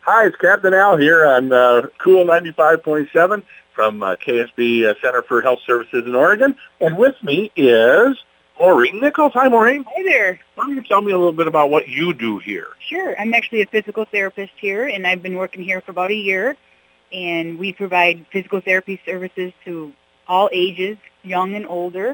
Hi, it's Captain Al here on Cool 95.7 from KSB Center for Health Services in Oregon. And with me is Maureen Nichols. Hi, Maureen. Hi there. Why don't you tell me a little bit about what you do here? Sure. I'm actually a physical therapist here, and I've been working here for about a year. And we provide physical therapy services to all ages, young and older,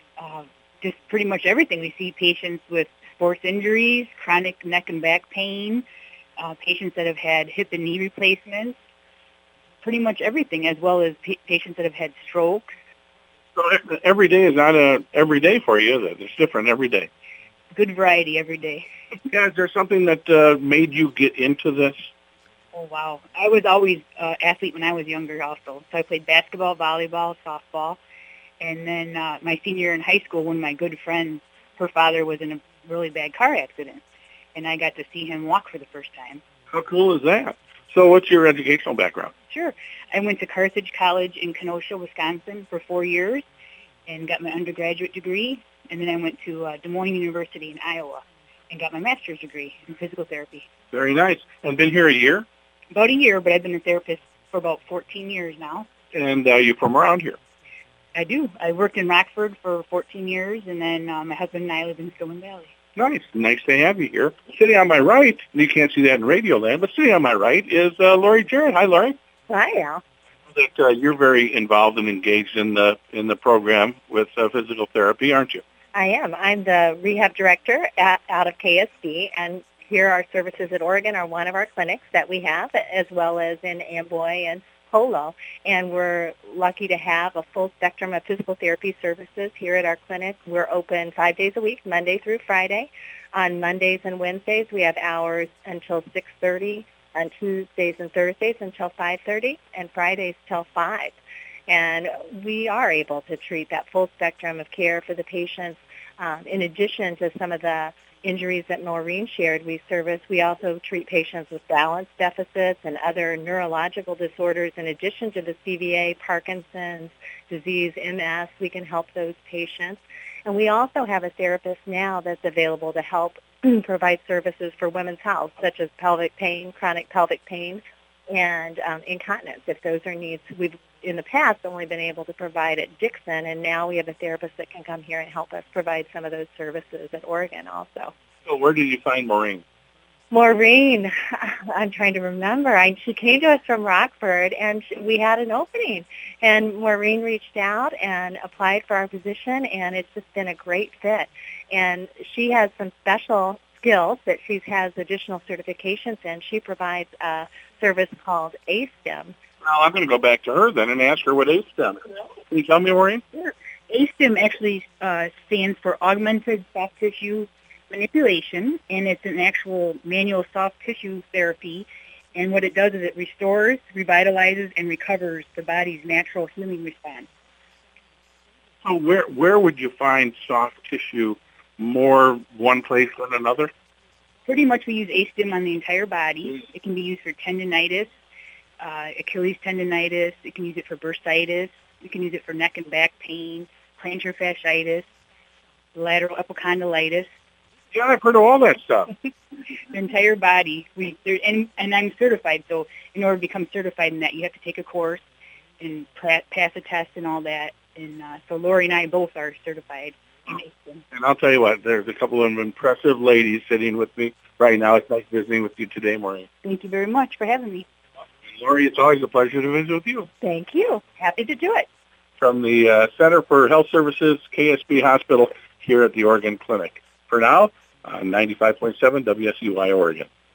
just pretty much everything. We see patients with sports injuries, chronic neck and back pain, patients that have had hip and knee replacements, pretty much everything, as well as patients that have had strokes. So every day is not every day for you, is it? It's different every day. Good variety every day. Yeah, is there something that made you get into this? Oh, wow. I was always an athlete when I was younger also. So I played basketball, volleyball, softball. And then my senior year in high school, one of my good friends, her father was in a really bad car accident. And I got to see him walk for the first time. How cool is that? So what's your educational background? Sure. I went to Carthage College in Kenosha, Wisconsin for 4 years and got my undergraduate degree. And then I went to Des Moines University in Iowa and got my master's degree in physical therapy. Very nice. And been here a year? About a year, but I've been a therapist for about 14 years now. And you're from around here? I do. I worked in Rockford for 14 years, and then my husband and I live in Stillman Valley. Nice. Nice to have you here. Sitting on my right, you can't see that in radio land, but sitting on my right is Lori Jarrett. Hi, Lori. Hi, Al. That you're very involved and engaged in the program with physical therapy, aren't you? I am. I'm the rehab director out of KSB, and here our services at Oregon are one of our clinics that we have, as well as in Amboy and Polo. And we're lucky to have a full spectrum of physical therapy services here at our clinic. We're open 5 days a week, Monday through Friday. On Mondays and Wednesdays, we have hours until 6:30. On Tuesdays and Thursdays until 5:30, and Fridays till 5. And we are able to treat that full spectrum of care for the patients. In addition to some of the injuries that Maureen shared, we also treat patients with balance deficits and other neurological disorders. In addition to the CVA, Parkinson's disease, MS, we can help those patients. And we also have a therapist now that's available to help provide services for women's health, such as pelvic pain, chronic pelvic pain, and incontinence, if those are needs. We've, in the past, only been able to provide at Dixon, and now we have a therapist that can come here and help us provide some of those services at Oregon also. So where did you find Maureen? Maureen, I'm trying to remember. She came to us from Rockford, and we had an opening. And Maureen reached out and applied for our position, and it's just been a great fit. And she has some special skills that she has additional certifications in. She provides a service called ASTEM. Well, I'm going to go back to her then and ask her what ASTEM is. Can you tell me, Maureen? Sure. ASTEM actually stands for Augmented Soft Tissue Manipulation, and it's an actual manual soft tissue therapy. And what it does is it restores, revitalizes, and recovers the body's natural healing response. So where would you find soft tissue more one place than another? Pretty much we use ASTEM on the entire body. It can be used for tendinitis, Achilles tendinitis. You can use it for bursitis. You can use it for neck and back pain, plantar fasciitis, lateral epicondylitis. Yeah, I've heard of all that stuff. The entire body. And I'm certified, so in order to become certified in that, you have to take a course and pass a test and all that. And so Lori and I both are certified in ASTEM. And I'll tell you what, there's a couple of impressive ladies sitting with me right now. It's nice visiting with you today, Maureen. Thank you very much for having me. And Lori, it's always a pleasure to visit with you. Thank you. Happy to do it. From the Center for Health Services, KSB Hospital, here at the Oregon Clinic. For now, on 95.7 WSUI Oregon.